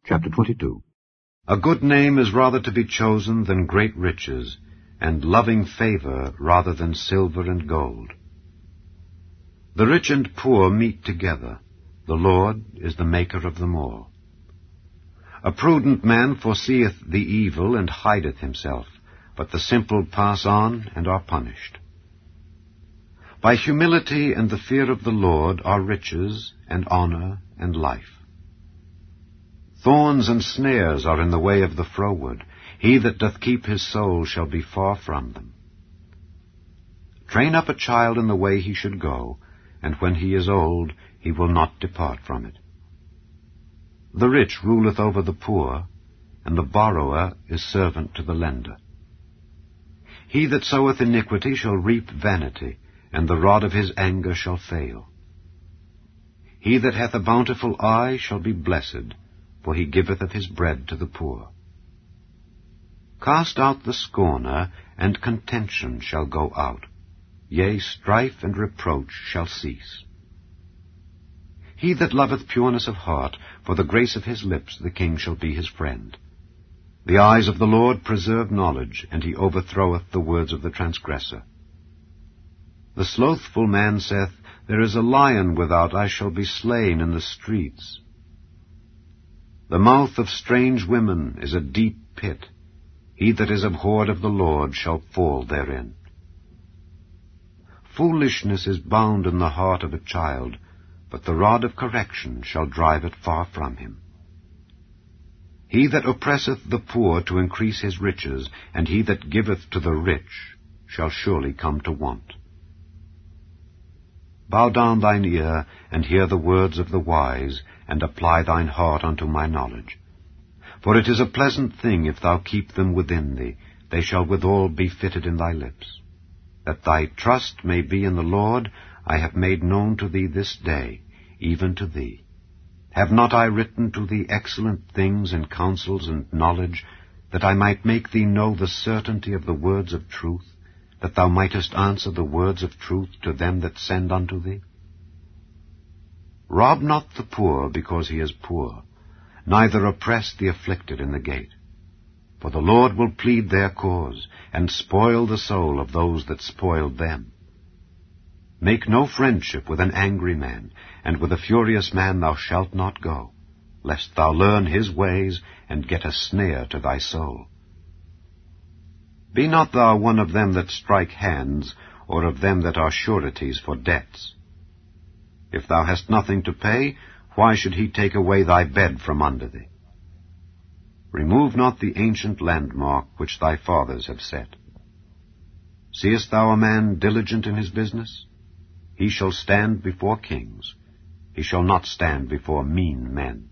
Chapter 22. A good name is rather to be chosen than great riches, and loving favor rather than silver and gold. The rich and poor meet together. The Lord is the maker of them all. A prudent man foreseeth the evil and hideth himself, but the simple pass on and are punished. By humility and the fear of the Lord are riches and honor and life. Thorns and snares are in the way of the froward. He that doth keep his soul shall be far from them. Train up a child in the way he should go, and when he is old, he will not depart from it. The rich ruleth over the poor, and the borrower is servant to the lender. He that soweth iniquity shall reap vanity, and the rod of his anger shall fail. He that hath a bountiful eye shall be blessed, for he giveth of his bread to the poor. Cast out the scorner, and contention shall go out. Yea, strife and reproach shall cease. He that loveth pureness of heart, for the grace of his lips the king shall be his friend. The eyes of the Lord preserve knowledge, and he overthroweth the words of the transgressor. The slothful man saith, There is a lion without, I shall be slain in the streets. The mouth of strange women is a deep pit. He that is abhorred of the Lord shall fall therein. Foolishness is bound in the heart of a child, but the rod of correction shall drive it far from him. He that oppresseth the poor to increase his riches, and he that giveth to the rich, shall surely come to want. Bow down thine ear, and hear the words of the wise, and apply thine heart unto my knowledge. For it is a pleasant thing if thou keep them within thee, they shall withal be fitted in thy lips. That thy trust may be in the Lord, I have made known to thee this day, even to thee. Have not I written to thee excellent things in counsels and knowledge, that I might make thee know the certainty of the words of truth, that thou mightest answer the words of truth to them that send unto thee? Rob not the poor because he is poor, neither oppress the afflicted in the gate. For the Lord will plead their cause, and spoil the soul of those that spoiled them. Make no friendship with an angry man, and with a furious man thou shalt not go, lest thou learn his ways, and get a snare to thy soul. Be not thou one of them that strike hands, or of them that are sureties for debts. If thou hast nothing to pay, why should he take away thy bed from under thee? Remove not the ancient landmark which thy fathers have set. Seest thou a man diligent in his business? He shall stand before kings. He shall not stand before mean men.